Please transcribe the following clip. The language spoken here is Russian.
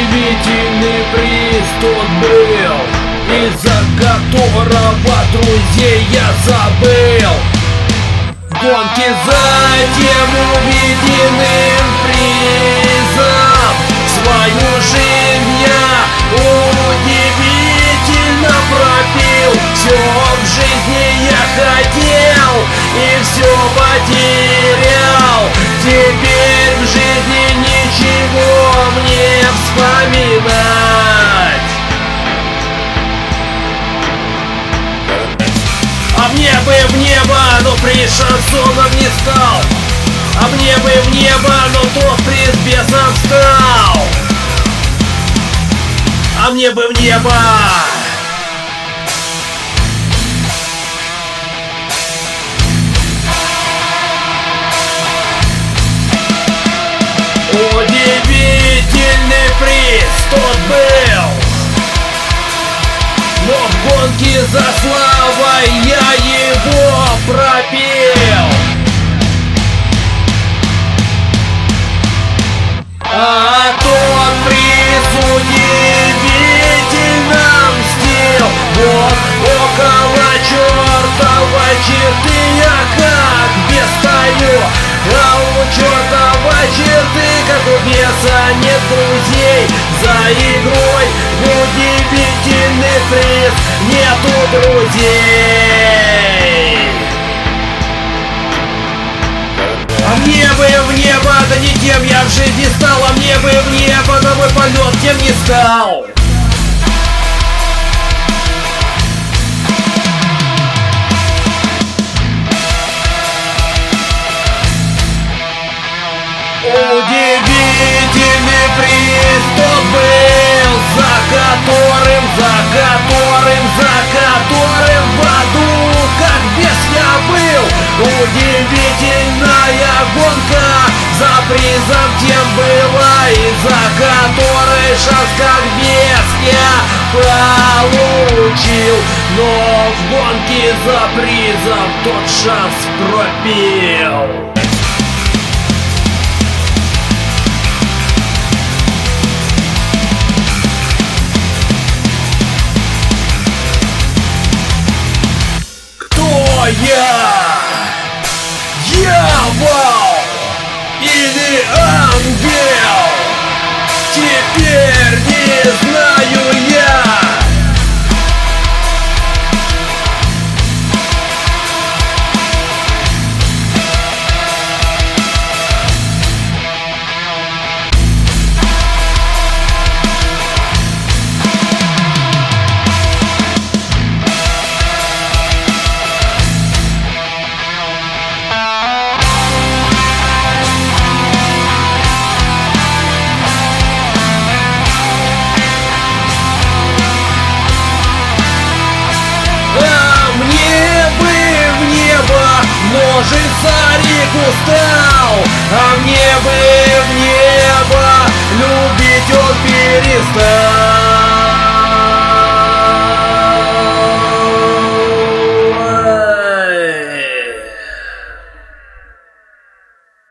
удивительный приз тот был, из-за которого друзей я забыл. Гонки за тем увиденным призом свою жизнь я удивительно пропил. Все в жизни я хотел и все потерял. Теперь в жизни ничего мне вспоминать. А мне бы в небо, но приз шансоном не стал. А мне бы в небо, но тот приз бесом стал. А мне бы в небо. Удивительный приз тот был, но в гонке за славой я его пропел. А тот приз удивительно мстил. Вот около чертовой черты я как бес стою. А у чертовой черты, как у беса, нет друзей. За игрой в удивительный приз нету друзей. А мне бы в небо, да не тем я в жизни стал. А мне бы в небо, да мой полет тем не стал. Удивительный приз тот был, за которым в аду как бес я был. Удивительная гонка за призом тем была, из-за которой шанс как бес я получил. Но в гонке за призом тот шанс пропил. Дьявол или ангел? Теперь не знаю я. Царик устал, а мне бы в небо любить он перестал.